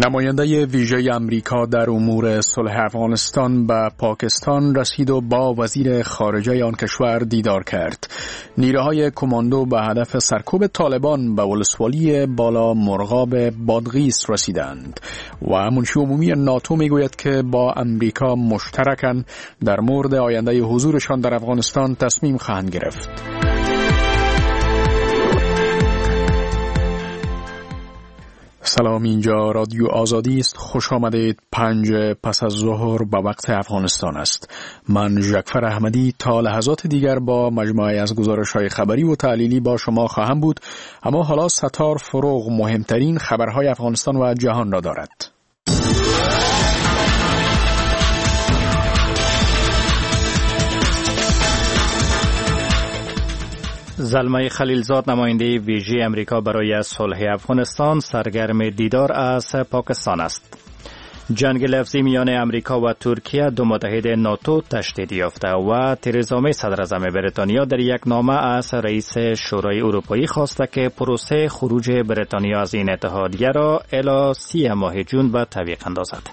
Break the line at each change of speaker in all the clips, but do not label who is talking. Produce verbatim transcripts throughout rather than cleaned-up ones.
نماینده ویژه امریکا در امور صلح افغانستان به پاکستان رسید و با وزیر خارجه آن کشور دیدار کرد. نیروهای کماندو به هدف سرکوب طالبان به ولسوالی بالا مرغاب بادغیس رسیدند و منشی عمومی ناتو میگوید که با امریکا مشترکاً در مورد آینده حضورشان در افغانستان تصمیم خواهند گرفت. سلام، اینجا رادیو آزادی است. خوش آمدید. پنج پس از ظهر به وقت افغانستان است. من ژکفر احمدی تا لحظات دیگر با مجموعه از گزارش‌های خبری و تحلیلی با شما خواهم بود، اما حالا ستار فروغ مهمترین خبرهای افغانستان و جهان را دارد.
زلمه خلیلزاد نماینده ویژه امریکا برای صلح افغانستان سرگرم دیدار از پاکستان است. جنگ لفظی میان امریکا و ترکیه دو متحد ناتو تشدید یافته و ترزا می صدراعظم بریتانیا در یک نامه از رئیس شورای اروپایی خواسته که پروسه خروج بریتانیا از این اتحادیه را الی سی ماه جون به تعویق اندازد.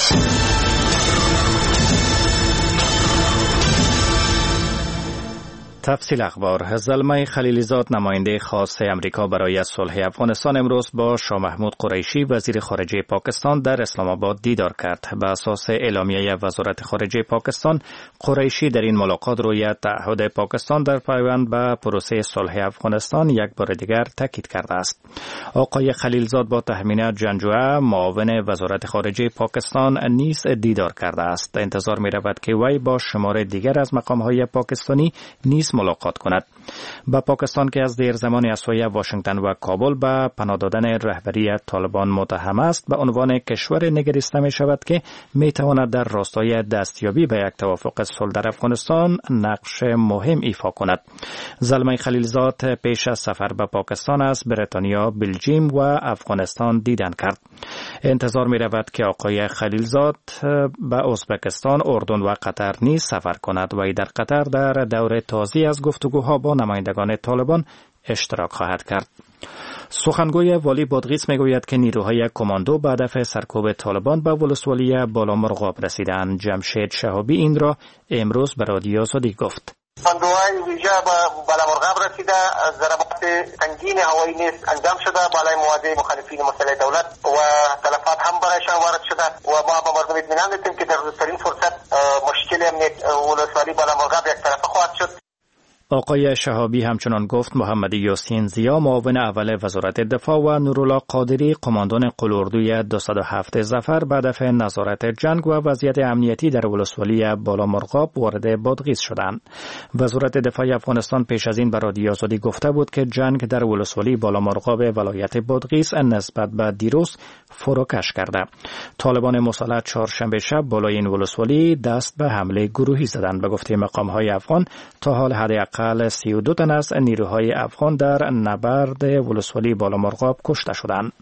تفصیل اخبار. زلمه خلیلزاد نماینده خاص امریکا برای صلح افغانستان امروز با شاه محمود قریشی وزیر خارجه پاکستان در اسلام آباد دیدار کرد. به اساس اعلامیه وزارت خارجه پاکستان، قریشی در این ملاقات روی تعهد پاکستان در پیوند به پروسه صلح افغانستان یک بار دیگر تاکید کرده است. آقای خلیلزاد با تهمینه جنجوعه معاون وزارت خارجه پاکستان نیز دیدار کرده است. انتظار می رود که وی با شمار دیگر از مقام‌های پاکستانی نیز ملاقات کند. با پاکستان که از دیر زمانی از سوی واشنگتن و کابل به پناه دادن رهبری طالبان متهم است، به عنوان کشور نگریسته می شود که می تواند در راستای دستیابی به یک توافق صلح در افغانستان نقش مهم ایفا کند. زلمه خلیلزاد پیش از سفر به پاکستان از بریتانیا، بلژیم و افغانستان دیدن کرد. انتظار می رود که آقای خلیلزاد به ازبکستان، اردن و قطر نیز سفر کند و در قطر در دور تازی از گفتگوها با نمایندگان طالبان اشتراک خواهد کرد. سخنگوی والی بادغیس میگوید که نیروهای کماندو به هدف سرکوب طالبان به ولسوالی بالا مرغاب رسیدند. جمشید شهابی این را امروز به رادیو آزادی گفت.
کماندوهای ویژه به بالا مرغاب رسیده، ضربات سنگین هوایی نیز انجام شده بالای مواد مخالفین مسلح دولت و تلفات هم برایشان وارد شده و ما به مردم اطمینان میدیم که در روزترین فرصت مشکل امنیت ولسوالی بالا مرغاب یک طرفه خواهد شد.
آقای شهابی همچنان گفت محمد یاسین زیا معاون اول وزارت دفاع و نورالله قادری قماندان قلاردوی دویست و هفت ظفر به هدف نظارت جنگ و وضعیت امنیتی در ولسوالی بالا مرغاب وارد بادغیس شدند. وزارت دفاع افغانستان پیش از این به رادیو آزادی گفته بود که جنگ در ولسوالی بالا مرغاب ولایت بادغیس نسبت به دیروز فروکش کرده. طالبان مسلح چهارشنبه شب بالای این ولسوالی دست به حمله گروهی زدند. به گفته مقام‌های افغان تا حال حداقل سی و دو تن از نیروهای افغان در نبرد ولسوالی بالا مرغاب کشته شدند.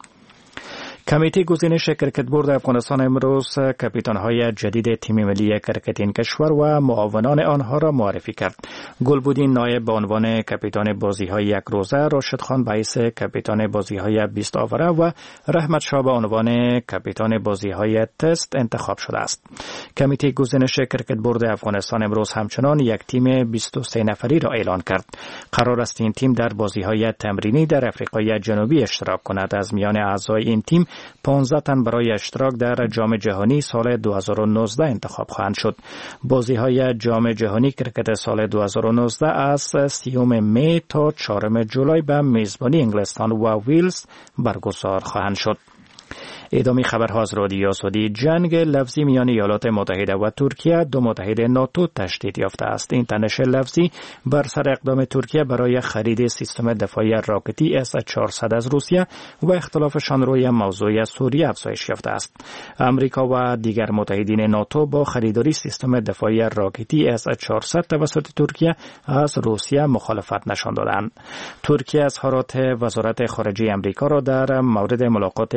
کمیته گزینش کرکت بورد افغانستان امروز کاپیتان‌های جدید تیم ملی کرکت این کشور و معاونان آنها را معرفی کرد. گلبودین نایب به عنوان کاپیتان بازی‌های یک روزه، راشد خان به حیث کاپیتان بازی‌های بیست آوره و رحمت شاه به عنوان کاپیتان بازی‌های تست انتخاب شده است. کمیته گزینش کرکت بورد افغانستان امروز همچنان یک تیم بیست و سه نفری را اعلان کرد. قرار است این تیم در بازی‌های تمرینی در آفریقای جنوبی اشتراک کند. از میان اعضای این تیم پانزده تن برای اشتراک در جام جهانی سال دو هزار و نوزده انتخاب خواهند شد. بازی‌های جام جهانی کرکت سال دو هزار و نوزده از سیوم می تا چهارم جولای به میزبانی انگلستان و ویلز برگزار خواهند شد. ادامه خبرها از رادیو آزادی. جنگ لفظی میان ایالات متحده و ترکیه دو متحد ناتو تشدید یافته است. این تنش لفظی بر سر اقدام ترکیه برای خرید سیستم دفاعی راکتی اس چهارصد از روسیه و اختلافشان روی موضوع سوریه افزایش یافته است. امریکا و دیگر متحدین ناتو با خریداری سیستم دفاعی راکتی اس چهارصد توسط ترکیه از روسیه مخالفت نشان دادند. ترکیه اظهارات وزارت خارجه امریکا را در مورد ملاقات وزیران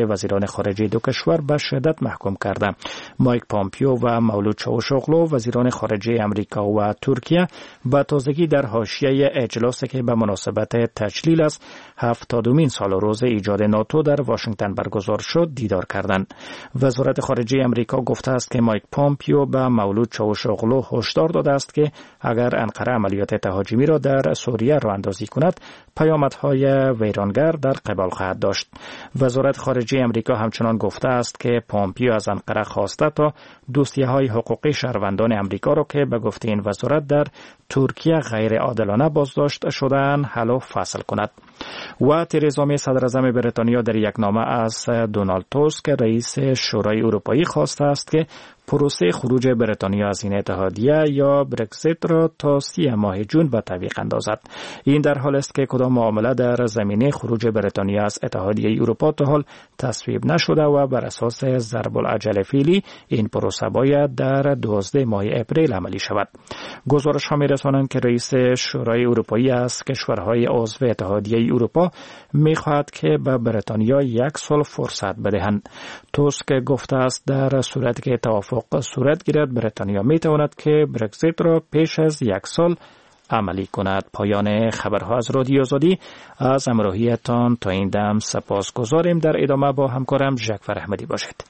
خارجه دو کشور به شدت محکوم کرده. مایک پامپیو و مولود چاوشوغلو وزیران خارجه امریکا و ترکیه به تازگی در حاشیه اجلاسی که به مناسبت تجلیل از هفتادمین سال روز ایجاد ناتو در واشنگتن برگزار شد دیدار کردند. وزارت خارجه امریکا گفته است که مایک پامپیو به مولود چاوشوغلو هشدار داده است که اگر انقره عملیات تهاجمی را در سوریه راه اندازی کند پیامدهای ویرانگر در قبال خواهد داشت. وزارت خارجه امریکا همچنان گفته است که پامپیو از انقره خواسته تا دوسیه‌های حقوقی شهروندان امریکا را که به گفته این وزارت در ترکیه غیر عادلانه بازداشت شدند حل و فصل کند. و ترزا می صدر اعظم بریتانیا در یک نامه از دونالد توسک رئیس شورای اروپایی خواسته است که پروسه خروج بریتانیا از این اتحادیه یا برگزیت را تا سی ماه جون به تعویق اندازد. این در حال است که کدام معامله در زمینه خروج بریتانیا از اتحادیه اروپا تا حال تصویب نشده و بر اساس ضرب العجل فعلی این پروسه باید در دوازده ماه اپریل عملی شود. گزارش ها می رسانند که رئیس شورای اروپایی از کشورهای عضو اتحادیه اروپا می خواهد که به بریتانیا یک سال فرصت بدهند. توسک گفته است در صورتی که توافق صورت گیرد بریتانیا می تواند که برگزیت را پیش از یک سال عملی کند. پایان خبرها از رادیو آزادی. از همراهیتان تا این دم سپاسگزاریم. در ادامه با همکارم ژکفر احمدی باشید.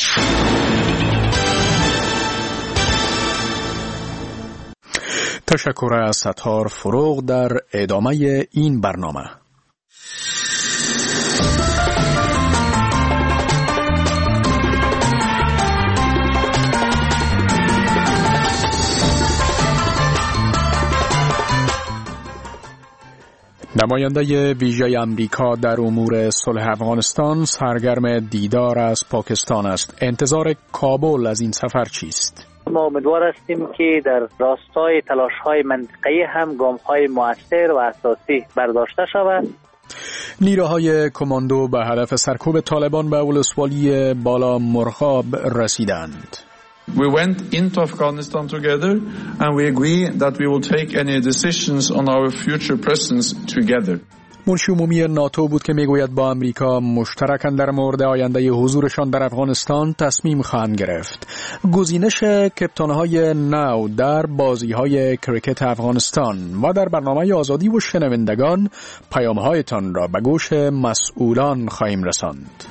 تشکر از ستار فروغ. در ادامه این برنامه نماینده ویژه امریکا در امور صلح افغانستان سرگرم دیدار از پاکستان است. انتظار کابل از این سفر چیست؟
ما امیدوار هستیم که در راستای تلاش‌های منطقه‌ای هم گام‌های مؤثر و اساسی برداشته شود.
نیروهای کماندو به هدف سرکوب طالبان به ولسوالی بالا مرغاب رسیدند.
We went into Afghanistan together and we agree that we will take any decisions on our future presence together.
منشی عمومی ناتو بود که میگوید با امریکا مشترکاً در مورد آینده حضورشان در افغانستان تصمیم خواهند گرفت. گزینش کپتانهای نو در بازی‌های کریکت افغانستان و در برنامه آزادی و شنوندگان پیام‌هایتان را به گوش مسئولان خواهیم رساند.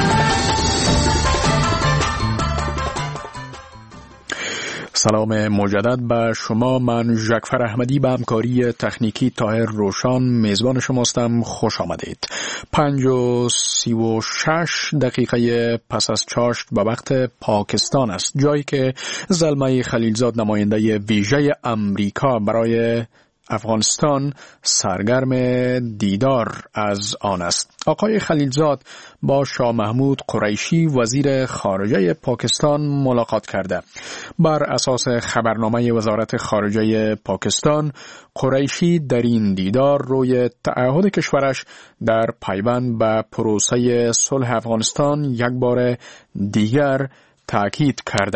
سلام مجدد به شما. من ژکفر احمدی به همکاری تکنیکی طاهر روشان میزبان شماستم. خوش آمدید. پنج و سی و شش دقیقه پس از چاشت به وقت پاکستان است، جایی که زلمه خلیلزاد نماینده ویژه امریکا برای افغانستان سرگرم دیدار از آن است. آقای خلیلزاد با شاه محمود قریشی وزیر خارجه پاکستان ملاقات کرده. بر اساس خبرنامه وزارت خارجه پاکستان، قریشی در این دیدار روی تعهد کشورش در پیوند به پروسه صلح افغانستان یک بار دیگر تاکید کرده.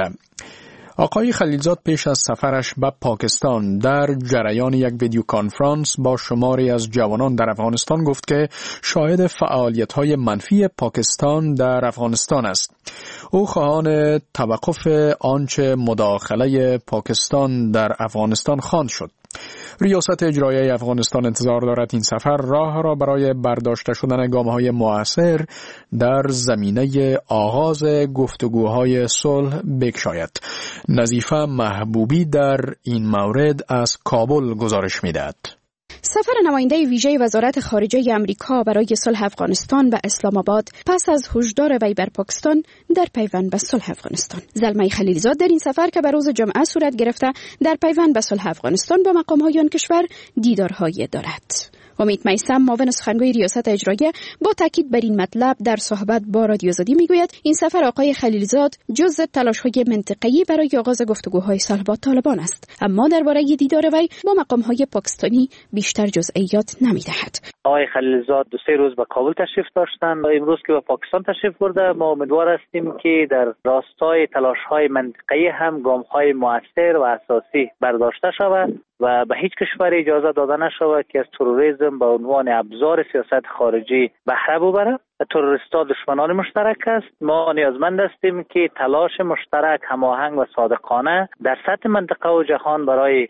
آقای خلیلزاد پیش از سفرش به پاکستان در جریان یک ویدیو کانفرانس با شماری از جوانان در افغانستان گفت که شاهد فعالیت‌های منفی پاکستان در افغانستان است. او خواهان توقف آنچه مداخله پاکستان در افغانستان خواند شد. ریاست اجرایی افغانستان انتظار دارد این سفر راه را برای برداشته شدن گام‌های مؤثر در زمینه آغاز گفتگوهای صلح بگشاید. نظیفه محبوبی در این مورد از کابل گزارش می‌دهد.
سفر نماینده ویژه وزارت خارجه امریکا برای صلح افغانستان به اسلام آباد پس از هشدار وی بر پاکستان در پیوند به صلح افغانستان. زلمه خلیلزاد در این سفر که به روز جمعه صورت گرفته در پیوند به صلح افغانستان با مقام‌های آن کشور دیدارهای دارد. امید میثم معاون سخنگوی ریاست اجرایی با تاکید بر این مطلب در صحبت با رادیو آزادی میگوید این سفر آقای خلیلزاد جزء تلاش‌های منطقه‌ای برای آغاز گفتگوهای صلح با طالبان است، اما درباره دیدار وی با مقام‌های پاکستانی بیشتر جزئیات نمی‌دهد.
آقای خلیلزاد دو سه روز به کابل تشریف داشتند. امروز که به پاکستان تشریف برده، ما امیدوار هستیم که در راستای تلاش‌های منطقه‌ای هم گام‌های مؤثر و اساسی برداشته شود و به هیچ کشور اجازه داده نشود که از تروریسم تروریسم به عنوان ابزار سیاست خارجی بهره ببره. تروریست‌ها دشمنان مشترک است. ما نیازمند هستیم که تلاش مشترک، هماهنگ و صادقانه در سطح منطقه و جهان برای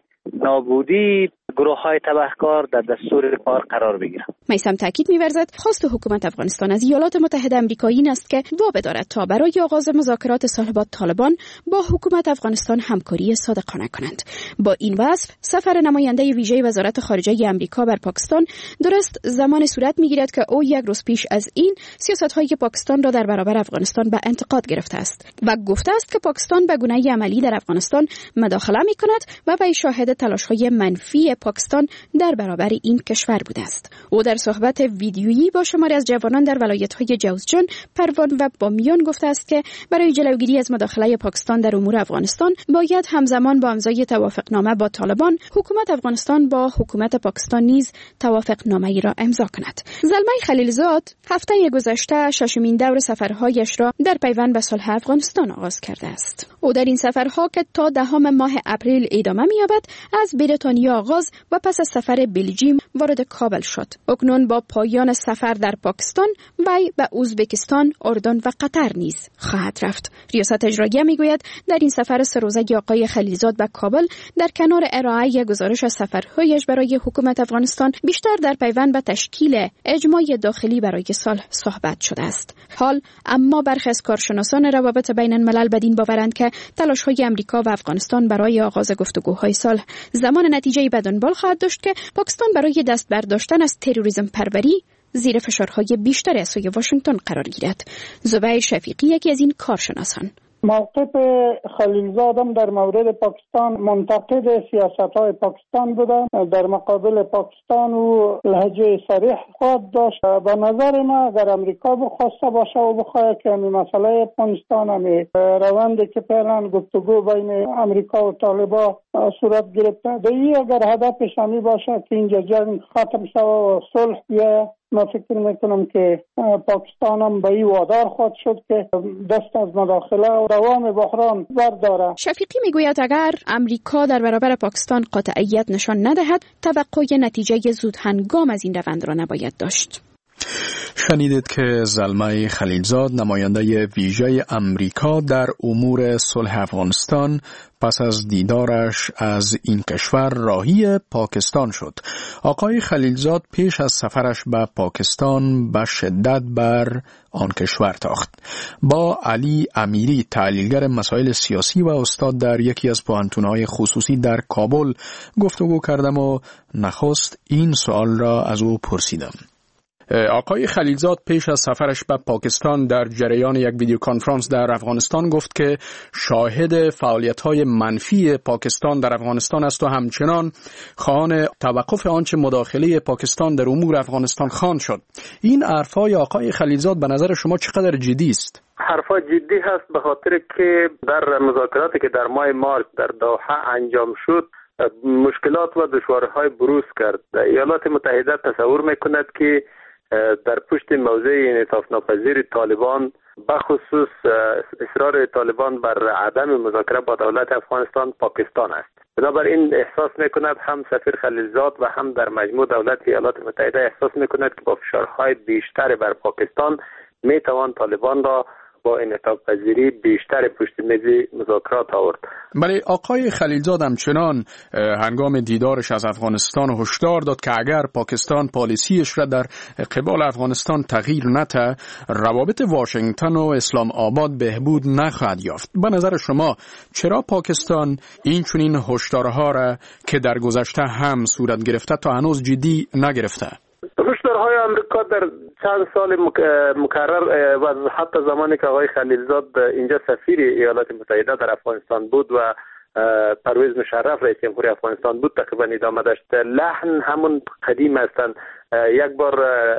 نابودی گروه‌های تبهکار در دستور کار قرار بگیرند.
میثم تاکید می‌ورزد خواست حکومت افغانستان از ایالات متحده آمریکا این است که وا بدارد تا برای آغاز مذاکرات صلح با طالبان با حکومت افغانستان همکاری صادقانه کنند. با این وصف سفر نماینده ویژه وزارت خارجه آمریکا بر پاکستان درست زمان صورت می‌گیرد که او یک روز پیش از این سیاست‌های پاکستان را در برابر افغانستان به انتقاد گرفته است و گفته است که پاکستان به گونه عملی در افغانستان مداخله می‌کند و وی شاهد تلاش‌های منفی پاکستان در برابر این کشور بوده است. او در صحبت ویدیویی با شماری از جوانان در ولایت‌های جوزجان، پروان و بامیان گفته است که برای جلوگیری از مداخله پاکستان در امور افغانستان باید همزمان با امضای توافقنامه با طالبان حکومت افغانستان با حکومت پاکستان نیز توافقنامه‌ای را امضا کند. زلمه خلیلزاد هفته گذشته ششمین دور سفرهایش را در پیوند به صلح افغانستان آغاز کرده است. او در این سفرها که تا دهم ماه اپریل ادامه می‌یابد از بریتانیا آغاز و پس از سفر بلژیم وارد کابل شد. اکنون با پایان سفر در پاکستان وی به ازبکستان، اردن و قطر نیز خواهد رفت. ریاست اجراییه میگوید در این سفر سه روزه آقای خلیلزاد به کابل در کنار ارائه گزارش از سفرهایش برای حکومت افغانستان بیشتر در پیوند به تشکیل اجماع داخلی برای صلح صحبت شده است. حال اما برخی از کارشناسان روابط بین الملل بدین باورند که تلاش‌های آمریکا و افغانستان برای آغاز گفتگوهای صلح زمان نتیجه‌ای به دنبال خواهد داشت که پاکستان برای دست برداشتن از تروریسم پروری زیر فشارهای بیشتر از سوی واشنگتن قرار گیرد. زبیر شفیقی یکی از این کارشناسان:
موقف خلیلزاد هم در مورد پاکستان منتقد سیاست‌های پاکستان بوده. در مقابل پاکستان و لهجه صریح خواهد داشت. به نظر ما اگر امریکا بخواسته باشه و بخواه که این مسئله افغانستان همی روندی که فعلا گفتگو بین امریکا و طالبان صورت گرفته دی اگر هدفش همی باشه که اینجا جنگ ختم شود و صلح بیاید، ما فکر میکنم که پاکستان هم به این وادار خواهد شد که دست از مداخله و دوام بحران برداره.
شفیقی میگوید اگر امریکا در برابر پاکستان قاطعیت نشان ندهد، توقع نتیجه زود هنگام از این روند را نباید داشت.
شنیدید که زلمه خلیلزاد نماینده ویژه امریکا در امور صلح افغانستان پس از دیدارش از این کشور راهی پاکستان شد. آقای خلیلزاد پیش از سفرش به پاکستان به شدت بر آن کشور تاخت. با علی امیری تحلیلگر مسائل سیاسی و استاد در یکی از پوهنتون‌های خصوصی در کابل گفتگو کردم و نخست این سوال را از او پرسیدم. آقای خلیلزاد پیش از سفرش به پاکستان در جریان یک ویدیو کنفرانس در افغانستان گفت که شاهد فعالیت‌های منفی پاکستان در افغانستان است و همچنان خواهان توقف آنچه مداخله پاکستان در امور افغانستان خواند شد. این حرفای آقای خلیلزاد به نظر شما چقدر جدی است؟
حرفا جدی هست به خاطر که در مذاکراتی که در ماه مارس در دوحه انجام شد مشکلات و دشواری‌های بروز کرد. ایالات متحده تصور می‌کند که در پشت موضع انعطاف ناپذیر طالبان بخصوص اصرار طالبان بر عدم مذاکره با دولت افغانستان پاکستان است. بنابراین احساس میکند هم سفیر خلیلزاد و هم در مجموع دولت ایالات متحده احساس میکند که با فشارهای بیشتر بر پاکستان میتوان طالبان را با انعطاف پذیری بیشتر پشت میز مذاکرات آورد.
بله، آقای خلیلزاد همچنان هنگام دیدارش از افغانستان هشدار داد که اگر پاکستان پالیسیش را در قبال افغانستان تغییر نده، روابط واشنگتن و اسلام آباد بهبود نخواهد یافت. به نظر شما چرا پاکستان این چنین هشدارها را که در گذشته هم صورت گرفته تا هنوز جدی نگرفته؟
هشدارهای آمریکا در چند سال مکرر و حتی زمانی که آقای خلیلزاد اینجا سفیر ایالات متحده در افغانستان بود و پرویز مشرف رئیس جمهوری افغانستان بود تقریبا ادامه داشت. لحن همون قدیم هستند. یک بار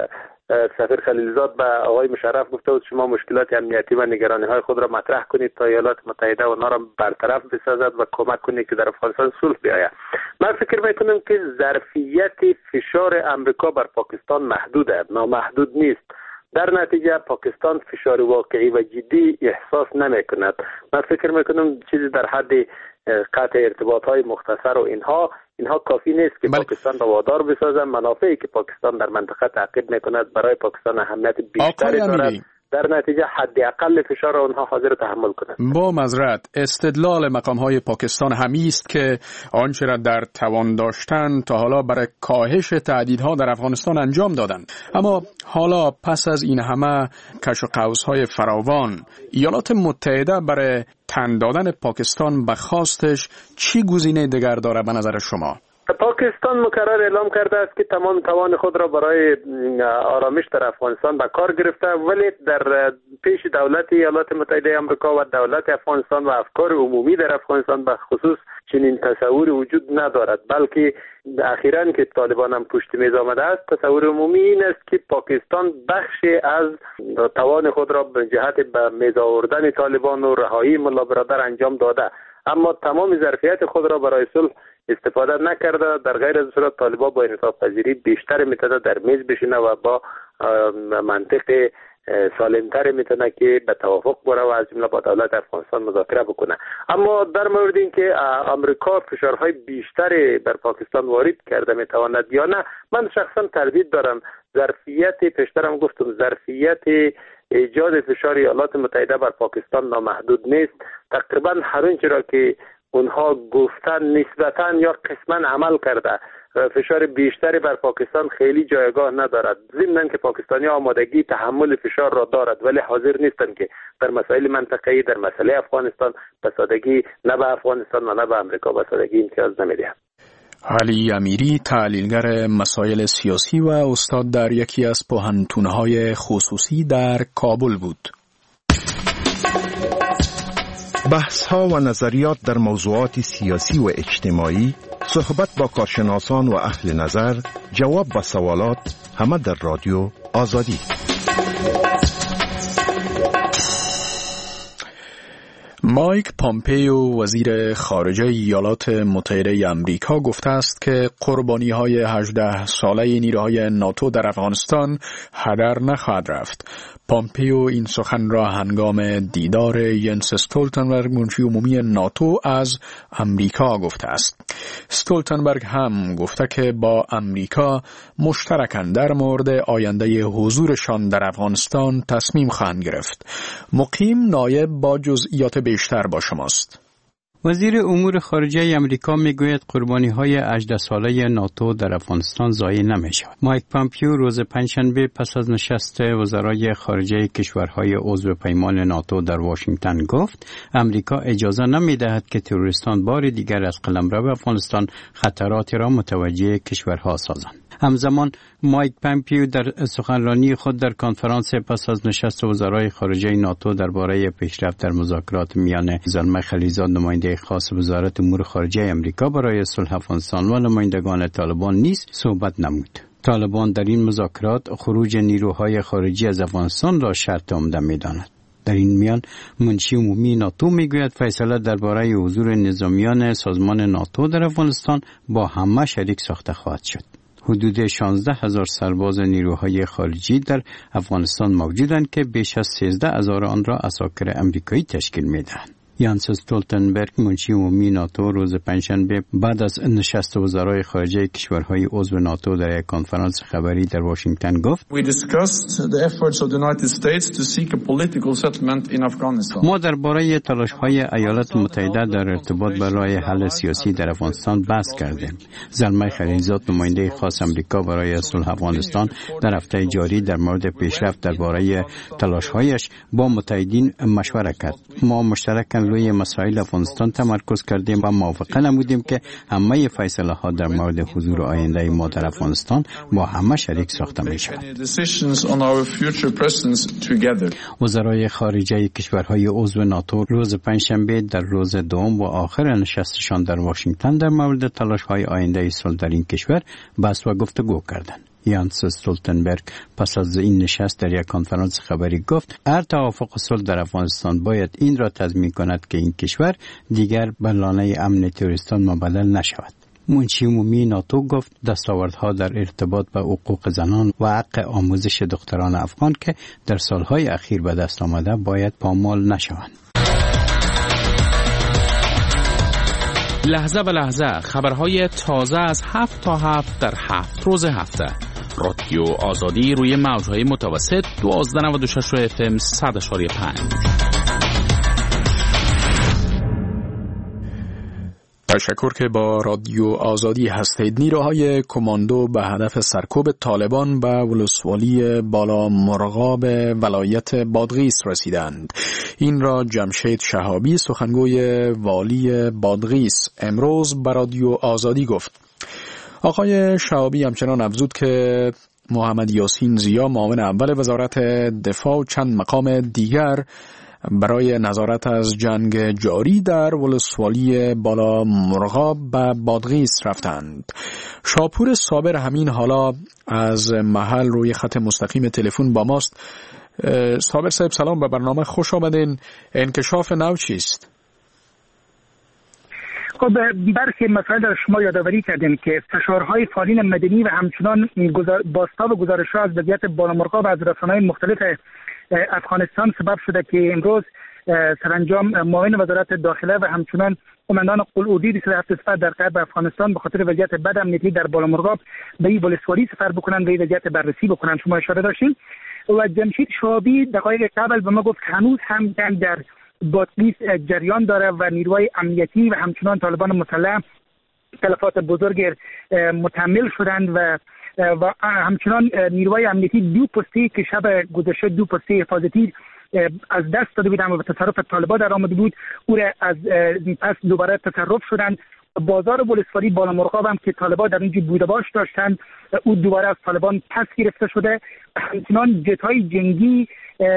سفیر خلیلزاد به آقای مشرف گفته بود شما مشکلات امنیتی و نگرانی های خود را مطرح کنید تا ایالات متحده و آنها را برطرف بسازد و کمک کنید که در افغانستان صلح بیاید. من فکر میکنم که ظرفیت فشار امریکا بر پاکستان محدود است، نامحدود نیست در نتیجه پاکستان فشار واقعی و جدی احساس نمی کند. من فکر میکنم چیزی در حد قطع ارتباط های مختصر و اینها اینها کافی نیست که بله. پاکستان را وادار بسازن. منافعی که پاکستان در منطقه تعقیب میکند برای پاکستان اهمیت بیشتری دارد. در نتیجه حداقل فشار را اونها حاضر تحمل کنند.
با معذرت استدلال مقام‌های پاکستان همی است که آنچه را در توان داشتن تا حالا برای کاهش تهدیدها در افغانستان انجام دادند. اما حالا پس از این همه کش و قوس‌های فراوان، ایالات متحده برای تن دادن پاکستان به خواستش چی گزینه دیگر دارد به نظر شما؟
پاکستان مکرر اعلام کرده است که تمام توان خود را برای آرامش در افغانستان به کار گرفته، ولی در پیش دولت ایالات متحده آمریکا و دولت افغانستان و افکار عمومی در افغانستان به خصوص چنین تصوری وجود ندارد، بلکه اخیراً که طالبان هم پشت میز آمده است تصور عمومی این است که پاکستان بخشی از توان خود را به جهت به میز آوردن طالبان و رهایی ملا برادر انجام داده، اما تمام ظرفیت خود را برای صلح استفاده نکرده. در غیر از صورت طالبان با انعطاف پذیری بیشتر میتونه در میز بشینه و با منطق سالمتر میتونه که به توافق بره و از جمله با دولت افغانستان مذاکره بکنه. اما در مورد اینکه آمریکا فشارهای بیشتری بر پاکستان وارد کرده میتواند یا نه، من شخصا تردید دارم. ظرفیت پیشترم گفتم ظرفیت ایجاد فشار ایالات متحده بر پاکستان نامحدود نیست. تقریبا هر آنچه را که اونها گفتن نسبتاً یا قسماً عمل کرده. فشار بیشتری بر پاکستان خیلی جایگاه ندارد، ضمن که پاکستانی آمادگی تحمل فشار را دارد، ولی حاضر نیستند که در مسائل منطقه‌ای در مسئله افغانستان به سادگی نه به افغانستان و نه به آمریکا به سادگی امتیاز نمیدهند.
علی امیری، تحلیلگر مسائل سیاسی و استاد در یکی از پوهنتون‌های خصوصی در کابل بود.
بحث‌ها و نظریات در موضوعات سیاسی و اجتماعی، صحبت با کارشناسان و اهل نظر، جواب به سوالات، همه در رادیو آزادی.
مایک پامپیو وزیر خارجه ایالات متحده آمریکا گفته است که قربانی‌های هجده ساله نیروهای ناتو در افغانستان هدر نخواهد رفت. پامپیو این سخن را هنگام دیدار ینس استولتنبرگ منشی عمومی ناتو از امریکا گفته است. استولتنبرگ هم گفته که با امریکا مشترکاً در مورد آینده حضورشان در افغانستان تصمیم خواهند گرفت. مقیم نایب با جزئیات بیشتر با شماست.
وزیر امور خارجه امریکا میگوید قربانی‌های هجده ساله ناتو در افغانستان ضایع نمی‌شود. مایک پامپیو روز پنجشنبه پس از نشست وزرای خارجه کشورهای عضو پیمان ناتو در واشنگتن گفت امریکا اجازه نمی‌دهد که تروریستان بار دیگر از قلمرو افغانستان خطراتی را متوجه کشورها سازند. همزمان مایک پامپیو در سخنرانی خود در کنفرانس پس از نشست وزرای خارجه ناتو درباره پیشرفت در مذاکرات میان زلمه خلیلزاد نماینده خاص وزارت امور خارجه امریکا برای صلح افغانستان و نمایندگان طالبان نیز صحبت نمود. طالبان در این مذاکرات خروج نیروهای خارجی از افغانستان را شرط عمده می‌داند. در این میان منشی عمومی ناتو میگوید فیصله درباره حضور نظامیان سازمان ناتو در افغانستان با همه شریک ساخته خواهد شد. حدود شانزده هزار سرباز نیروهای خارجی در افغانستان موجودند که بیش از سیزده هزار آن را عساکر امریکایی تشکیل میدهند. یانس استولتنبرگ منشی عمومی ناتو روز پنجشنبه بعد از نشست وزرای خارجه کشورهای عضو ناتو در یک کنفرانس خبری در واشنگتن گفت ما درباره تلاش‌های ایالات متحده در ارتباط با راه حل سیاسی در افغانستان بحث کردیم. زلمه خلیلزاد نماینده خاص امریکا برای صلح افغانستان در هفته جاری در مورد پیشرفت درباره تلاش‌هایش با متحدین مشوره کرد. ما مشترکاً روی مسائل افغانستان تمرکز کردیم و موافقه نمودیم که همه فیصله ها در مورد حضور آینده ما در افغانستان با همه شریک ساخته می شود. وزرای خارجه کشورهای عضو ناتو روز پنجشنبه در روز دوم و آخر نشستشان در واشنگتن در مورد تلاش‌های آینده صلح در این کشور بحث و گفتگو کردند. یانس استولتنبرگ پس از این نشست در یک کنفرانس خبری گفت هر توافق صلح در افغانستان باید این را تضمین کند که این کشور دیگر به لانه امن تروریستان مبدل نشود. منشی عمومی ناتو گفت دستاوردها در ارتباط به حقوق زنان و حق آموزش دختران افغان که در سالهای اخیر به دست آمده باید پامال نشوند.
لحظه به لحظه خبرهای تازه از هفت تا هفت در هفت روز هفته. رادیو آزادی روی موجهای متوسط دوازده و نود و شش اف ام صد و پنج.
تشکر که با رادیو آزادی هستید. نیروهای کماندو به هدف سرکوب طالبان به ولسوالی بالا مرغاب ولایت بادغیس رسیدند. این را جمشید شهابی سخنگوی والی بادغیس امروز به رادیو آزادی گفت. آقای شهابی همچنان افزود که محمد یاسین زیا معاون اول وزارت دفاع و چند مقام دیگر برای نظارت از جنگ جاری در ولسوالی بالا مرغاب به بادغیس رفتند. شاپور صابر همین حالا از محل روی خط مستقیم تلفن با ماست. صابر صاحب سلام، به برنامه خوش آمدین. انکشاف نو چیست؟
خب برخی مسائل را شما یادآوری کردیم که فشارهای فعالین مدنی و همچنان بازتاب گزارش‌ها از وضعیت بالا مرغاب از رسانه‌های مختلف افغانستان سبب شده که امروز سرانجام معاون وزارت داخله و همچنان قماندان قلعه‌دی بیست و هفت سفر در غرب افغانستان به خاطر وضعیت بد امنیتی در بالا مرغاب به این ولسوالی سفر بکنن و این وضعیت بررسی بکنن. شما اشاره داشتین و جمشید شهابی دقایق قبل به ما گفت هنوز هم جنگ در بادغیس جریان داره و نیروهای امنیتی و همچنان طالبان مسلح تلفات بزرگ متحمل شدند و و همچنان نیروهای امنیتی دو پستی که شب گذشته دو پستی حفاظتی از دست داده بودند و به تصرف طالبان در آمده بود، او را از پس دوباره تصرف شدند. بازار ولسوالی بالا مرغاب هم که طالبان در اونجا بوده باش داشتند، او دوباره از طالبان پس گرفته شده. همچنان جت‌های جنگی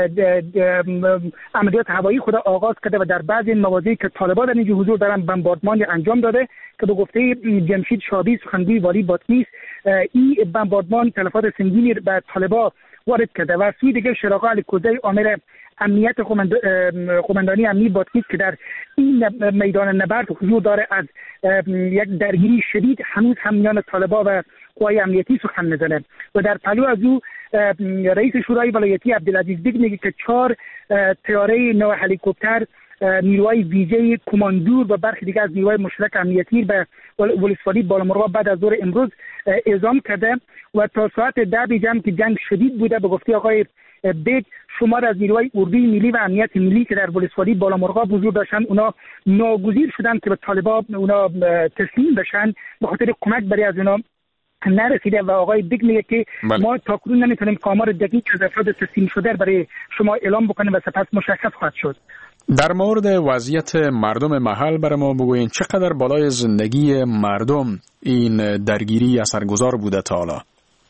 عملیات هوایی خود آغاز کرده و در بعضی مواضعی که طالبان در اینجا حضور دارن بمباردمان انجام داده که به گفته جمشید شهابی سخنگوی والی بادغیس این بمباردمان تلفات سنگینی به طالبان وارد کرده و سوی دیگر شراغ علی کوزی عامل امنیت قماندانی امنی بادغیس که در این میدان نبرد حضور داره از یک درگیری شدید هنوز هم میان طالبان و قوای امنیتی سخن میزنه و در پلو از او رئیس شورای ولایتی عبدالعزیز بیگ میگه که چهار طیاره نو هلیکوپتر نیروهای ویژه کماندور و برخی دیگر از نیروهای مشترک امنیتی به ولسوالی بالا مرغاب بعد از ظهر امروز اعزام کرده و تا ساعت ده بیجم که جنگ شدید بوده. به گفته آقای بیگ شمار از نیروهای اردوی ملی و امنیت ملی که در ولسوالی بالا مرغاب حضور داشتن اونا ناگزیر شدن که به طالبان اونا تسلیم بشن به خاطر کمک برای از اونا نرسیده و آقای بیگ میگه که بله. ما تاکنون نمیتونیم آمار دقیق از افراد تسلیم شده برای شما اعلام بکنیم و سپس مشخص خواهد شد.
در مورد وضعیت مردم محل برای ما بگوین چقدر بالای زندگی مردم این درگیری اثرگذار بوده تا حالا؟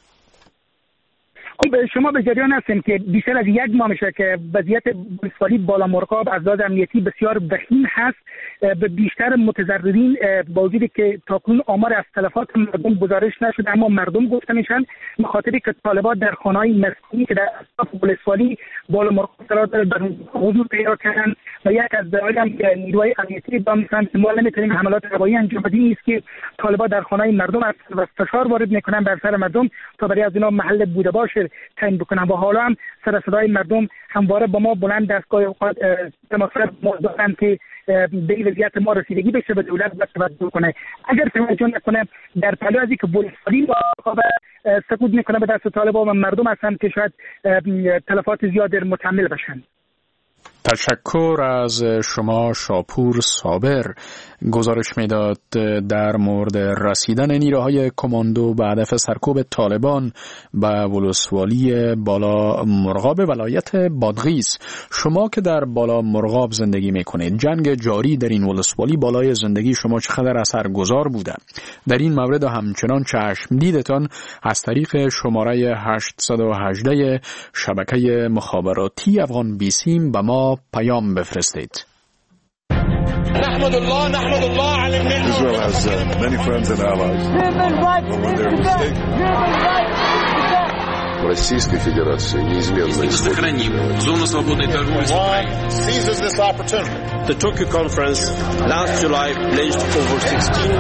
خب شما به جریان هستیم که بیشتر از یک ماه میشه که وضعیت ولسوالی بالا مرغاب از لحاظ امنیتی بسیار وخیم هست. به بیشتر متضررین با وجودی که تاکنون آمار از تلفات مردم گزارش نشده اما مردم گفته میشن به خاطری که طالبان در خانه‌های مسکونی که در اطراف ولسوالی بالا مرغاب قرار داره در حضور پیدا کردن و یک از دلایل هم که نیروهای امنیتی ادعا میکنن که ما نمیتونیم حملات هوایی انجام بدیم است که طالبان در خانه‌های مردم و فشار وارد میکنن بر سر مردم تا برای از اینا محل بوده باشه تعیین بکنن و حالا هم سر صدای مردم همواره با ما بلند دستگاه تماسات دارن که به این وضعیت ما رسیدگی بشه به دولت و توجه کنه. اگر توجه نکنه در پلو از اینکه ولسوالی سقوط میکنه به دست طالبان و مردم هستن که شاید تلفات زیاد متحمل بشن.
تشکر از شما شاپور صابر. گزارش میداد در مورد رسیدن نیروهای کماندو به هدف سرکوب طالبان به ولسوالی بالا مرغاب ولایت بادغیس. شما که در بالا مرغاب زندگی میکنید، جنگ جاری در این ولسوالی بالای زندگی شما چقدر اثرگذار بوده؟ در این مورد همچنان چشم دیدتان از طریق شماره هشتصد و هجده شبکه مخابراتی افغان بیسیم به ما پیام بفرستید.
نحمد الله نحمد الله على النعمة. Israel has uh, many friends and allies.
в Российской Федерации неизменно исходит.
Зону свободной торговли с Украиной.
Seizes this opportunity. The Tokyo conference last July pledged over sixteen.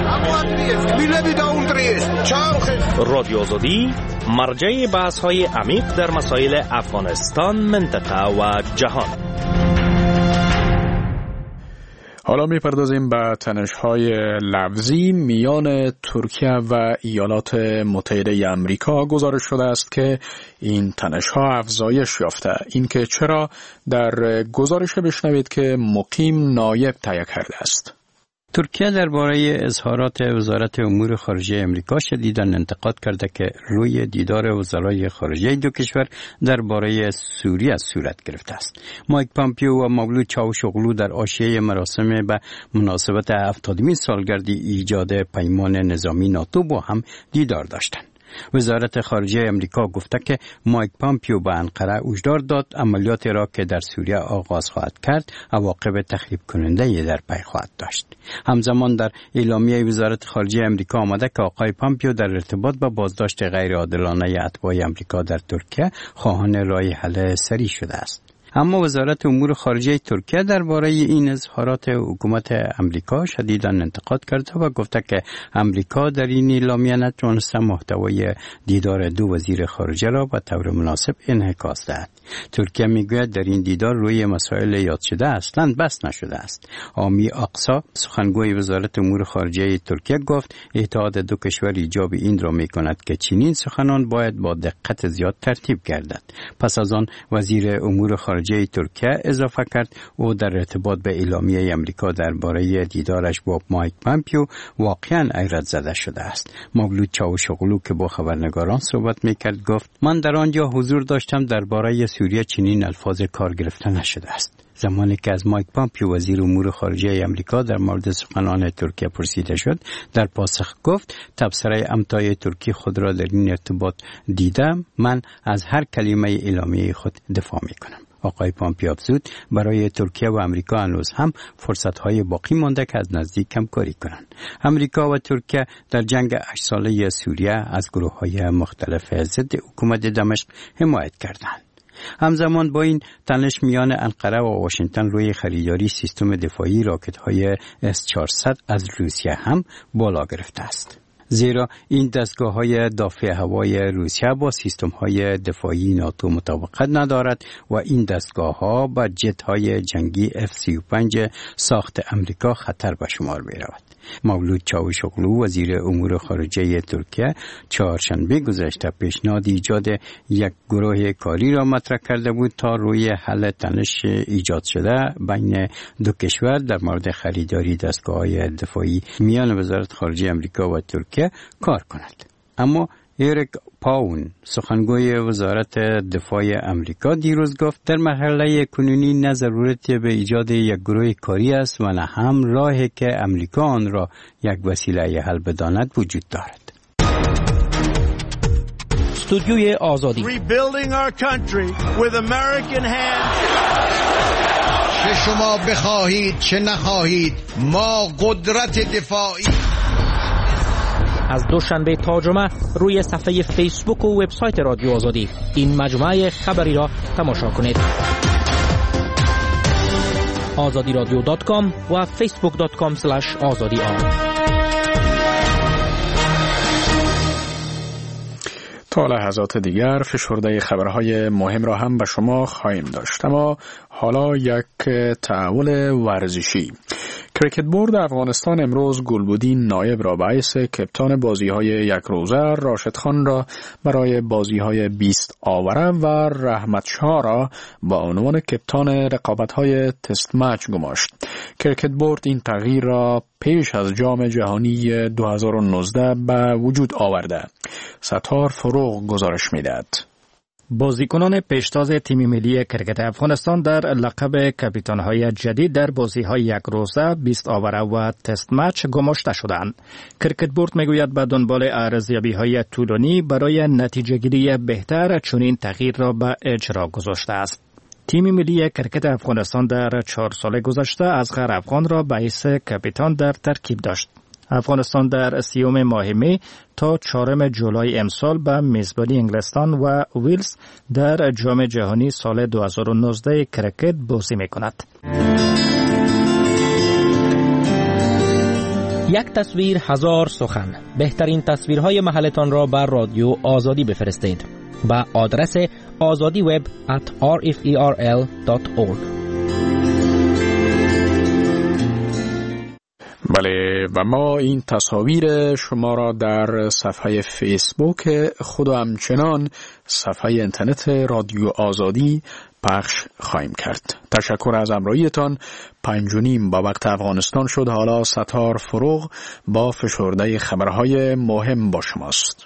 رادیو آزادی مرجع بحث‌های عمیق در مسائل افغانستان، منطقه و جهان.
حالا میپردازیم به تنش‌های لفظی میان ترکیه و ایالات متحده امریکا. گزارش شده است که این تنش‌ها افزایش یافته. اینکه چرا، در گزارش بشنوید که مقیم نایب تهیه کرده است.
ترکیه درباره اظهارات وزارت امور خارجه امریکا شدیداً انتقاد کرده که روی دیدار وزرای خارجه دو کشور درباره سوریه صورت گرفته است. مایک پامپیو و مولود چاوشوغلو در حاشیه مراسم به مناسبت هفتادمین سالگرد ایجاد پیمان نظامی ناتو با هم دیدار داشتند. وزارت خارجه امریکا گفته که مایک پامپیو به انقره هشدار داد عملیاتی را که در سوریه آغاز خواهد کرد عواقب تخریب کننده در پی خواهد داشت. همزمان در اعلامیه وزارت خارجه امریکا آمده که آقای پامپیو در ارتباط با بازداشت غیر عادلانه اتباع امریکا در ترکیه خواهان راه حل سریع شده است. اما وزارت امور خارجه ترکیه درباره این اظهارات حکومت امریکا شدیداً انتقاد کرده و گفته که امریکا در این اعلامیه نتوانسته محتوای دیدار دو وزیر خارجه را به طور مناسب انعکاس دهد. ترکیه میگوید در این دیدار روی مسائل یاد شده اصلاً بحث نشده است. آمی اقصا سخنگوی وزارت امور خارجه ترکیه گفت اتحاد دو کشور ایجاب این را میکند که چنین سخنان باید با دقت زیاد ترتیب گردد. پس از آن وزیر امور خارجه خارجه ترکیه اضافه کرد او در ارتباط به اعلامیه امریکا درباره دیدارش با مایک پامپیو واقعا حیرت زده شده است. مولود چاوشوغلو که با خبرنگاران صحبت میکرد گفت من در آنجا حضور داشتم، درباره سوریه چنین الفاظ کار گرفته نشده است. زمانی که از مایک پامپیو وزیر امور خارجه امریکا در مورد سخنان ترکیه پرسیده شد، در پاسخ گفت تبصره امضای ترکی خود را در این ارتباط دیدم، من از هر کلمه اعلامیه خود دفاع میکنم. آقای پامپیو افزود برای ترکیه و امریکا هنوز هم فرصت‌های باقی مانده که از نزدیک همکاری کنند. امریکا و ترکیه در جنگ هشت ساله سوریه از گروه‌های مختلف ضد حکومت دمشق حمایت کردند. همزمان با این تنش میان انقره و واشنگتن روی خریداری سیستم دفاعی راکت‌های اس چهارصد از روسیه هم بالا گرفته است. زیرا این دستگاه‌های دافع هوای روسیه با سیستم‌های دفاعی ناتو مطابقت ندارد و این دستگاه‌ها با جت‌های جنگی اف سی و پنج ساخت امریکا خطر به شمار می‌رود. مولود چاوشوغلو وزیر امور خارجه ترکیه چهارشنبه گذشته پیشنهاد ایجاد یک گروه کاری را مطرح کرده بود تا روی حل تنش ایجاد شده بین دو کشور در مورد خریداری دستگاه‌های دفاعی میان وزارت خارجه امریکا و ترکیه کار کند. اما ایریک پاون سخنگوی وزارت دفاع امریکا دیروز گفت در مرحله کنونی نه ضرورت به ایجاد یک گروه کاری است و نه هم راهی که امریکا آن را یک وسیله حل بداند وجود دارد.
استودیوی آزادی
Rebuilding our country with American hands.
چه شما بخواهید چه نخواهید ما قدرت دفاعی.
از دوشنبه تا جمعه روی صفحه فیسبوک و وبسایت رادیو آزادی این مجموعه خبری را تماشا کنید. آزادی رادیو دات کام و فیسبوک دات کام اسلش آزادی آن.
تا لحظات دیگر فشرده خبرهای مهم را هم به شما خواهیم داشت، اما حالا یک تحول ورزشی. کریکت بورد افغانستان امروز گلبدین نایب را به حیث کپتان بازی‌های یک روزه، راشد خان را برای بازی‌های بیست آوره و رحمت شاه را با عنوان کپتان رقابت‌های تست مچ گماشت. کریکت بورد این تغییر را پیش از جام جهانی دو هزار و نوزده به وجود آورده. ستار فروغ گزارش می‌دهد.
بازیکنان پیشتاز تیم ملی کرکت افغانستان در لقب کاپیتان‌های جدید در بازی‌های یک روزه، بیست آوره و تست مچ گماشته شدند. کرکت بورد میگوید به دنبال ارزیابی‌های طولانی برای نتیجه‌گیری بهتر چنین تغییر را به اجرا گذاشته است. تیم ملی کرکت افغانستان در چهار سال گذشته اصغر افغان را به حیث کاپیتان در ترکیب داشت. افغانستان در سیوم ماه می تا چهارم جولای امسال به میزبانی انگلستان و ویلز در جام جهانی سال دو هزار و نوزده کرکت بازی می کند.
یک تصویر هزار سخن. بهترین تصویرهای محلتان را بر رادیو آزادی بفرستید با آدرس آزادی وب ات آر اف ای آر ال دات اورگ.
بله، و ما این تصاویر شما را در صفحه فیسبوک خود و همچنان صفحه اینترنت رادیو آزادی پخش خواهیم کرد. تشکر از همراهیتان. پنج و نیم با وقت افغانستان شد. حالا ستار فروغ با فشرده خبرهای مهم با شماست.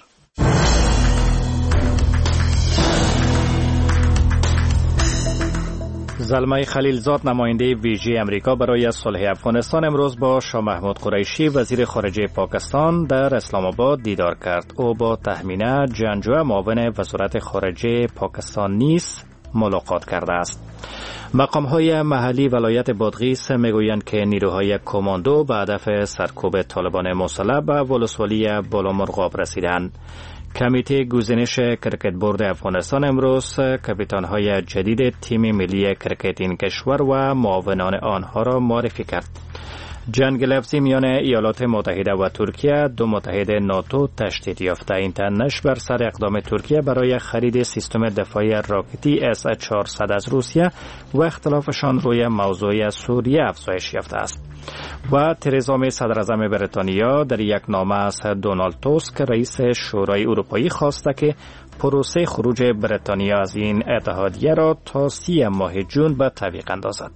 زلمه خلیلزاد نماینده ویژه امریکا برای صلح افغانستان امروز با شاه محمود قریشی وزیر خارجه پاکستان در اسلام آباد دیدار کرد. او با تهمینه جنگجو معاون وزارت خارجه پاکستان نیز ملاقات کرده است. مقام‌های محلی ولایت بادغیس میگویند که نیروهای کماندو به هدف سرکوب طالبان مسلح به ولسوالی بالامرغاب رسیدند. کمیته گزینش کرکت بورد افغانستان امروز کاپیتان‌های جدید تیم ملی کرکت این کشور و معاونان آنها را معرفی کرد. جنگ لفظی میان ایالات متحده و ترکیه، دو متحد ناتو تشدید یافته. این تنش بر سر اقدام ترکیه برای خرید سیستم دفاعی راکتی اس چهارصد از روسیه و اختلافشان روی موضوع سوریه افزایش یافته است. و ترزا می صدر اعظم بریتانیا در یک نامه از دونالد توسک رئیس شورای اروپایی خواسته که پروسه خروج بریتانیا از این اتحادیه را تا سی ماه جون به تعویق اندازد.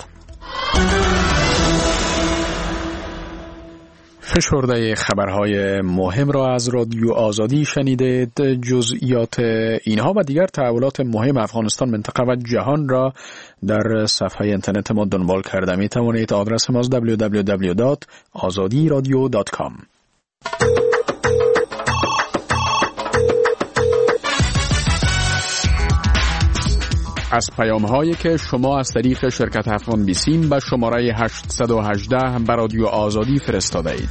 فشرده خبرهای مهم را از رادیو آزادی شنیدید. جزئیات اینها و دیگر تحولات مهم افغانستان، منطقه و جهان را در صفحه اینترنت ما دنبال کرده می توانید. آدرس ما دبلیو دبلیو دبلیو دات آزادی رادیو دات کام. از پیام هایی که شما از طریق شرکت افغان بیسیم به شماره هشتصد و هجده به رادیو آزادی فرستاده اید.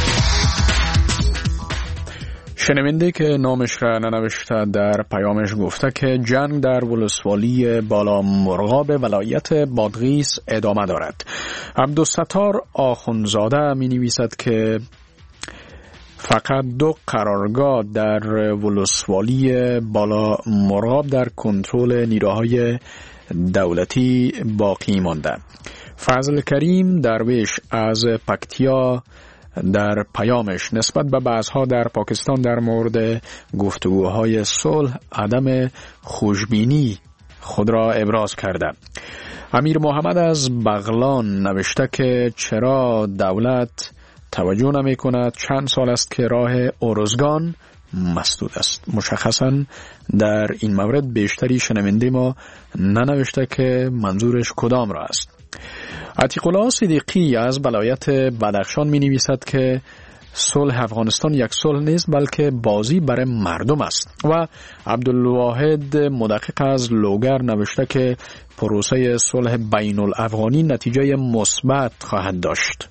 شنونده که نامش را ننوشته در پیامش گفته که جنگ در ولسوالی بالامرغاب ولایت بادغیس ادامه دارد. عبدالستار آخونزاده می نویسد که فقط دو قرارگاه در ولسوالی بالامرغاب در کنترل نیروهای دولتی باقی مانده. فضل کریم درویش از پکتیا در پیامش نسبت به بحث‌ها در پاکستان در مورد گفتگوهای صلح عدم خوشبینی خود را ابراز کرده. امیر محمد از بغلان نوشته که چرا دولت توجه نمی کند؟ چند سال است که راه ارزگان مسدود است. مشخصاً در این مورد بیشتری شنونده ما ننوشته که منظورش کدام را است. عتیق الله صدیقی از ولایت بدخشان می نویسد که صلح افغانستان یک صلح نیست بلکه بازی برای مردم است. و عبدالواحد مدقق از لوگر نوشته که پروسه صلح بین الافغانی نتیجه مثبت خواهد داشت.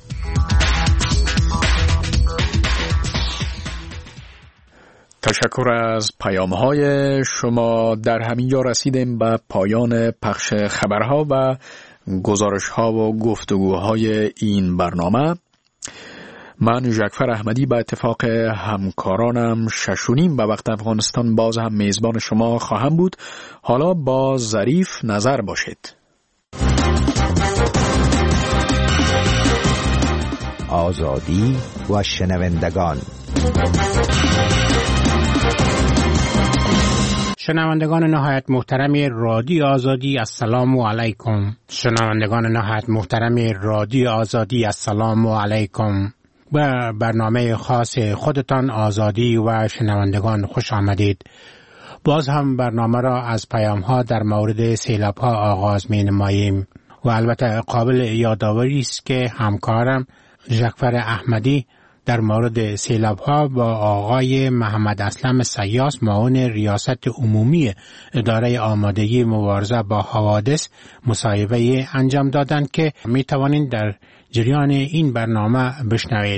تشکر از پیام های شما. در همین جا رسیدیم به پایان پخش خبرها و گزارش ها و گفتگوهای این برنامه. من جعفر احمدی به اتفاق همکارانم ششونیم به وقت افغانستان باز هم میزبان شما خواهم بود. حالا با ظریف نظر باشید.
آزادی و شنوندگان.
شنوندگان نهایت محترم رادیو آزادی السلام علیکم. شنوندگان نهایت محترم رادیو آزادی السلام علیکم. به برنامه خاص خودتان آزادی و شنوندگان خوش آمدید. باز هم برنامه را از پیام ها در مورد سیلاب ها آغاز می نماییم و البته قابل یادآوری است که همکارم جعفر احمدی در مورد سیلاب ها با آقای محمد اسلم سیاس معاون ریاست عمومی اداره آمادگی مبارزه با حوادث مصاحبه انجام دادند که می توانید در جریان این برنامه بشنوید.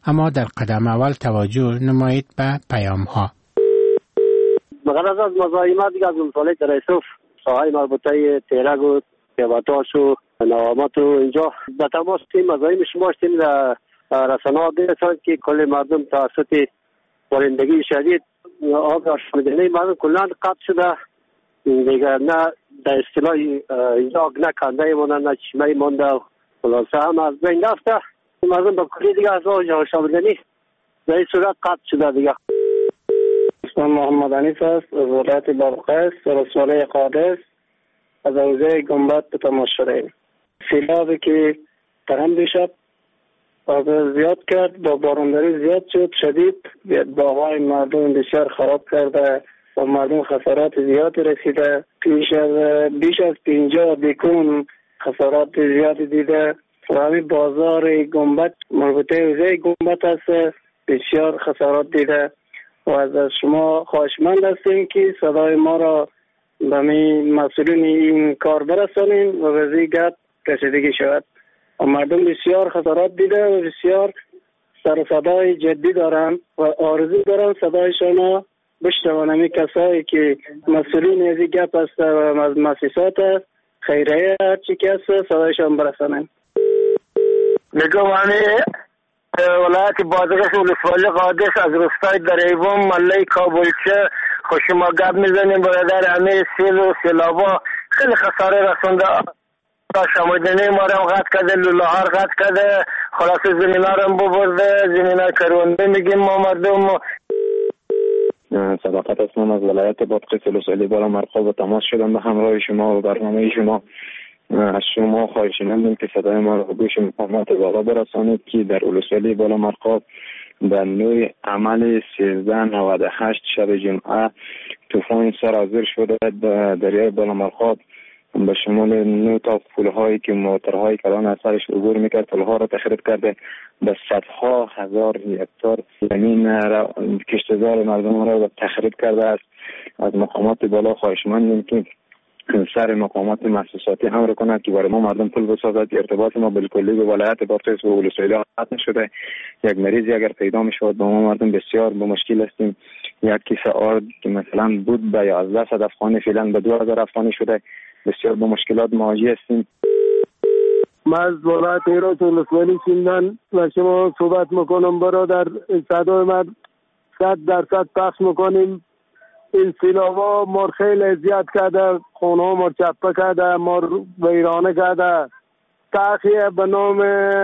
اما در قدم اول توجه نمایید به پیام ها.
بغرض از مزاحمت دیگه از مطالعه در ایسوف ساهای مربوطه تیرگ و پیواتاش و نوامات و اینجا به تماس تیم مزاحم شما شدیم در رسانه ها برسان که کل مردم توسط بارندگی شدید آب آشامیدنی مردم کلان قطع شده دیگر نه در اصطلاح اینجا نه کنده مانده نه چشمه مانده خلاصه هم از بین رفته مردم به کلی دیگه از آب آشامیدنی در این صورت قطع شده دیگه.
اسم محمد حنیف است از ولایت بادغیس رسواله قادس از حوزه گنبد به تماس شده ایم. سیلابی که ترم دیشب آب زیاد کرد با بارونداری زیاد شد شدید باغای مردم بسیار خراب کرده و مردم خسارات زیادی رسیده پیش از بیش از پنجاه بیکون خسارات زیادی دیده و همین بازار گنبد مربوطه حوزه گنبد است بسیار خسارات دیده و از شما خواهشمند هستیم که صدای ما را به مسئولین این کار برسانیم و به گپ کشیدگی شود و مردم بسیار خسارات دیده و بسیار سر صدای جدی دارن و آرزو دارن صدایشان را بشنوان. کسایی که مسئولین از این گپ هست و از مؤسسات خیریه هرچی که هست صدایشان برسانیم.
میگم همه ولایت بادغیس ولسوالی قادس از روستای دریوم مله کابلچه خوشما گپ میزنیم برادر. همه سیل و سیلابا خیلی خساره رسونده شمایدنی ما رو قطع کرده لوله ها رو قطع کرده خلاص زمین ها رو ببرده زمین ها کرونده میگیم ما مردم.
صداقت اسمم از ولایت بادغیس ولسوالی بالا مرغاب و تماس شدم به همراه شما و برنامه شما. از شما خواهش می‌کنم که صدای ما را به گوش مقامات بالا برسانید که در ولسوالی بالا مرغاب در نوع عمل سیزده نود و هشت شب جمعه طوفان سرازیر شده در دریای بالا مرغاب به شمول نه تا پل‌هایی که موتورهای کلان از سرش عبور میکرد پل‌ها را تخریب کرده به صدها هزار هکتار زمین کشتزار مردم را تخریب کرده است. از مقامات بالا خواهشمندیم که سر مقامات مؤسساتی امر کند که برای ما مردم پل بسازد. ارتباط ما بالکلی به ولایت بادغیس و ولسوالی قطع شده. یک مریضی اگر پیدا میشود با ما مردم بسیار به مشکل هستیم. یک کیسه آرد که مثلا بود به یازده صد افغانی فعلا به دو هزار افغانی شده. بسیار به مشکلات مواجه هستیم.
من از ولایت هرات ولسوالی شیندن و شما صحبت میکنم برادر. صدای من صد درصد پخش میکنیم. این سیلابا مار خیلی زیاد کرده خونه ها مار چپه کرده مار ویرانه کرده. تأخیه به نام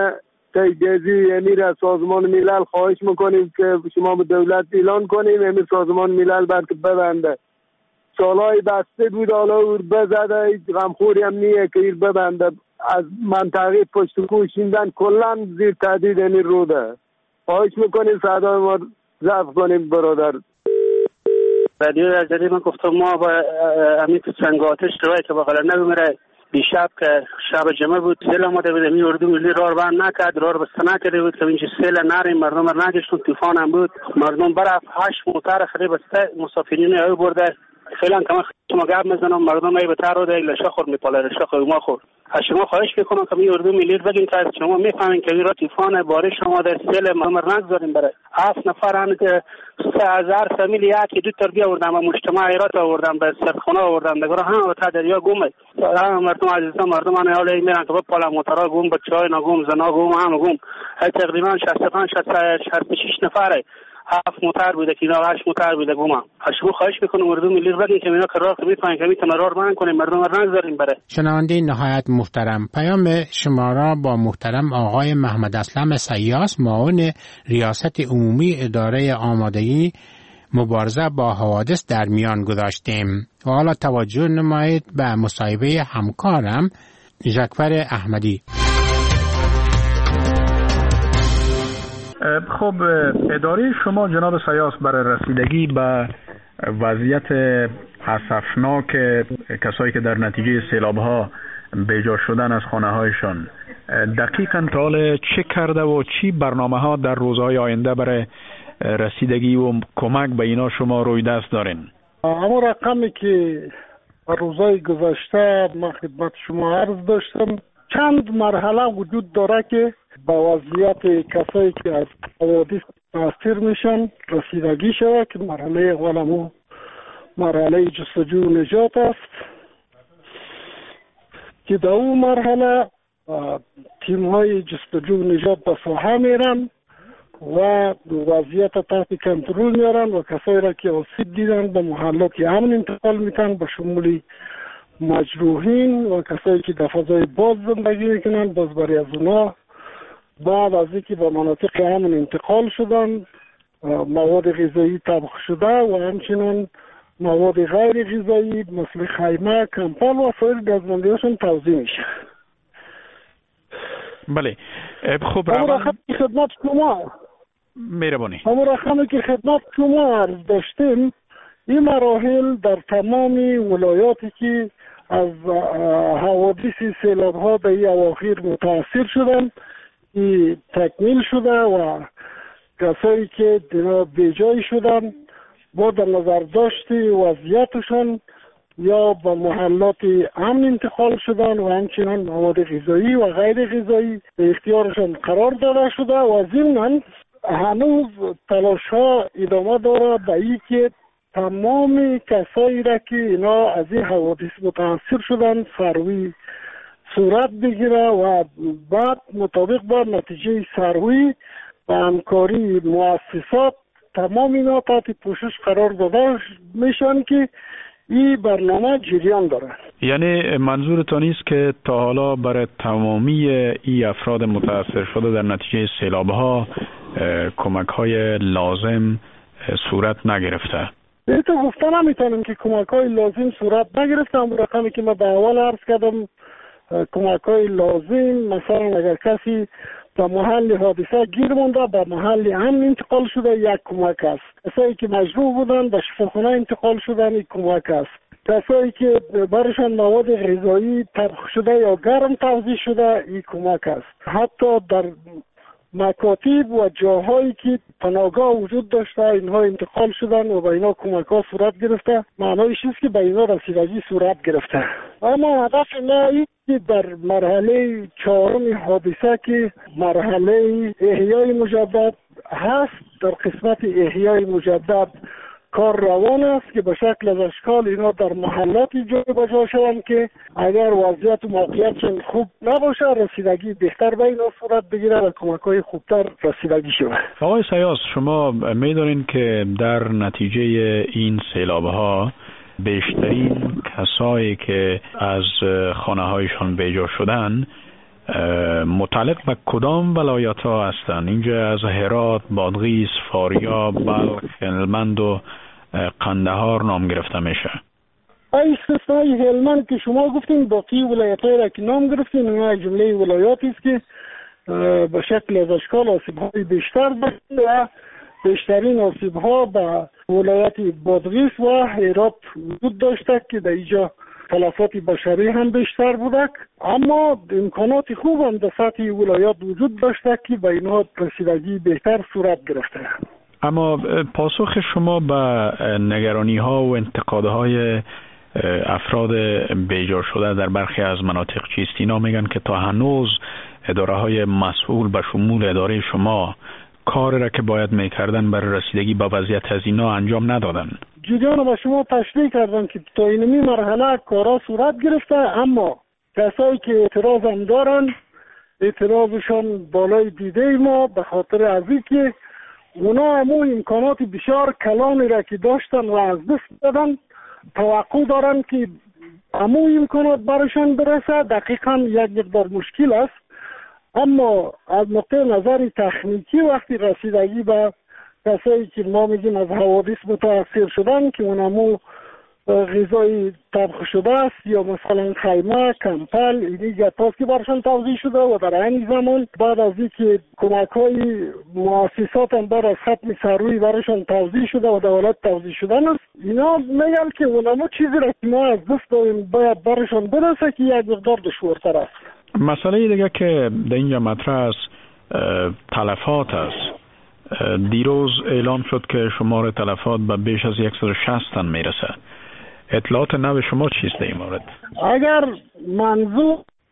تیجیزی یعنی را سازمان ملل خواهش میکنیم که شما به دولت اعلان کنیم یعنی سازمان ملل برکه ببنده. سالهای بسته بود حالا او بزده غمخوری هم نیه که ایر ببنده. از منطقه پشت کوه شیندن کلن زیر تهدید یعنی روده. خواهش میکنیم صدای ما ضبط کنیم برادر.
رادیو ازدی من گفتم ما با امید سنگ آتش روی که بغل نمیره دیشب که شب جمعه بود سیل آمده بود می اردو ملی رار بند نکرد رار بسته نکرده بود که اینجا سیل نریم مردم را نگشتون طوفان هم بود مردم برفت هشت موتر خیلی بسته مسافرین های برده فعلا که من شما گپ میزنم مردم ای به تر رو ده لشه خور میپاله لشه خور ما خور. از شما خواهش میکنم که می اردو ملی بگین که شما میفهمین که این طوفان بارش شما در سیل مردم را نگذاریم بره. هفت نفر هم که سه هزار فامیل یکی دو تر بیاوردم و مجتمع ایرات آوردم به سرخونه آوردم دیگر هم تا دریا گم هم مردم عزیزان مردم من حال میرن که بالا موتورا گم بچهای نگم زنا گم هم گم تقریبا شصت و پنج شصت و شش نفره هفت موتر بوده که اینا هشت موتر بوده گم. از شما خواهش میکنم مردم ملی بگین که اینا قرار که میفهمن که میتونن راه بند کنیم مردم را نگذاریم بره.
شنونده نهایت محترم پیام شما را با محترم آقای محمد اسلم سیاس معاون ریاست عمومی اداره آمادگی مبارزه با حوادث در میان گذاشتیم و حالا توجه نمایید به مصاحبه همکارم ژکفر احمدی.
خب اداره شما جناب سیاس برای رسیدگی به وضعیت اسفناک کسایی که در نتیجه سیلاب‌ها بیجا شدن از خانه‌هایشان دقیقاً تا حال چه کرده و چی برنامه‌ها در روزهای آینده برای رسیدگی و کمک به اینا شما روی دست دارین؟
همون رقمی که روزهای گذشته من خدمت شما عرض داشتم چند مرحله وجود داره که با وضعیت کسایی که از حوادث متاثر میشن رسیدگی شود، که مرحله اولمو مرحله جستجو و نجات است که در اون مرحله تیم های جستجو و نجات به ساحه میرن و وضعیت تحت کنترل میارن و کسایی را که آسیب دیدن به محلات امن انتقال میتن، به شمول مجروحین و کسایی که در فضای باز زندگی میکنن. باز برای از اونا بعد از اینکه به مناطق امن انتقال شدن مواد غذایی طبخ شده و همچنین مواد غیر غذایی مثل خیمه، کمپل و سایر دستمندیاشون توزیع میشه.
بله. خب
همون رقمی که خدمت شما
مهربانی
همون رقمی که خدمت شما عرض داشتیم، این مراحل در تمام ولایاتی که از حوادث سیلاب ها به این اواخر متاثر شدن این تکمیل شده و کسایی که دینا بیجای شدن با در نظر داشت وضعیتشان یا به محلات امن انتقال شدن و همچنان مواد غذایی و غیر غذایی به اختیارشان قرار داده شده و ضمناً هنوز تلاش ها ادامه داره به این که تمام کسایی را که اینا از این حوادث متاثر شدن سروی صورت بگیره و بعد مطابق با نتیجه سروی و همکاری مؤسسات تمام اینا تحت پوشش قرار داده میشن که این برنامه جریان داره.
یعنی منظورتان است که تا حالا برای تمامی این افراد متاثر شده در نتیجه سیلاب ها کمک های لازم صورت نگرفته؟
این تو گفته نمیتونم که کمک های لازم صورت نگرفته. هم رقمی که ما به اول عرض کردم کمک های لازم مثلا اگر کسی به محل حادثه گیر مونده به محل امن انتقال شده یک کمک است. کسایی که مجروح بودن به شفاخانه انتقال شدن یک کمک است. کسایی که برشان مواد غذایی طبخ شده یا گرم توزیع شده یک کمک است. حتی در مکاتب و جاهایی که پناهگاه وجود داشته اینها انتقال شدن و به اینا کمک ها صورت گرفته. معنایش است که به اینا رسیدگی صورت گرفته. اما هدف ما این که در مرحله چهارم حادثه که مرحله احیای مجدد هست، در قسمت احیای مجدد کار روان است که به شکل از اشکال اینا در محلاتی جای بجا شوند که اگر وضعیت و موقعیتشون خوب نباشه رسیدگی بهتر به اینا صورت بگیره و کمک های خوبتر رسیدگی شود.
آقای سیاس، شما میدونین که در نتیجه این سیلاب ها بیشترین کسایی که از خانه هایشان بیجا شدن متعلق به کدام ولایت ها هستند؟ اینجا از هرات، بادغیس، فاریاب، بلخ، هلمند و قندهار نام گرفته میشه.
ای استثنای هلمند که شما گفتین باقی ولایت های را که نام گرفتین اونها جمله ولایاتی است که به شکل از اشکال آسیب های بیشتر داشتن و بیشترین آسیب ها به ولایت بادغیس و هرات وجود داشته که در اینجا تلفات بشری هم بیشتر بوده، اما امکانات خوب هم در سطح ولایات وجود داشته که به اینها رسیدگی بهتر صورت گرفته.
اما پاسخ شما به نگرانی ها و انتقادهای افراد بیجار شده در برخی از مناطق چیست؟ اینا میگن که تا هنوز اداره های مسئول به شمول اداره شما کاری را که باید میکردن برای رسیدگی به وضعیت از اینا انجام ندادن.
جریان با شما تشریح کردن که تا اینمی مرحله کارا صورت گرفته، اما کسایی که اعتراض هم دارن اعتراضشان بالای دیده ما به خاطر از اینکه اونا همو امکانات بسیار کلانی را که داشتن و از دست دادن توقع دارن که همو امکانات برشان برسه. دقیقا یک مقدار مشکل است، اما از نقطه نظر تکنیکی وقتی رسیدگی به کسایی که ما میگیم از حوادث متاثر شدن که اونمو غذای طبخ شده است یا مثلا خیمه، کمپل، اینی گتاست که برشان توزیع شده و در این زمان بعد از اینکه کمک های مؤسسات هم بر از ختم سروی برشان توزیع شده و دولت توزیع شدن است، اینا میگن که اونمو چیزی را که ما از دست داریم باید برشان برسه که یک مقدار دشوارتر است.
مسئله دیگه که در اینجا مطرح است تلفات است. دیروز اعلام شد که شمار تلفات به بیش از صد و شصت تن میرسه. اطلاعات نو شما چیست در این مورد؟
اگر منظور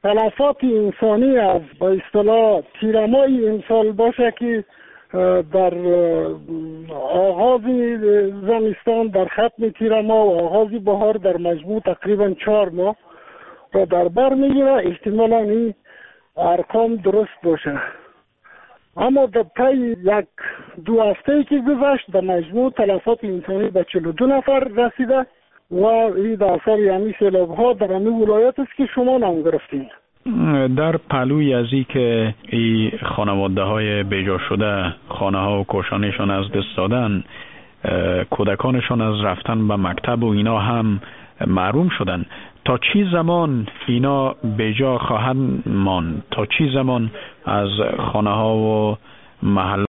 تلفات انسانی از با اصطلاح تیرمای امسال باشه که در آغاز زمستان در ختم تیرما و آغاز بهار در مجموع تقریبا چهار ماه را در بر میگیره. احتمالا این ارقام درست باشه، اما در طی یک دو هفته که گذشت در مجموع تلفات انسانی به چهل و دو نفر رسیده و این در اثر یعنی سیلاب ها در همین ولایت است که شما نام گرفتین.
در پلوی از ای که ای خانواده های بیجا شده خانه ها و کوشانشان از دست دادن، کودکانشان از رفتن به مکتب و اینا هم محروم شدن، تا چی زمان اینا بیجا خواهند ماند؟ تا چی زمان از خانه ها و محل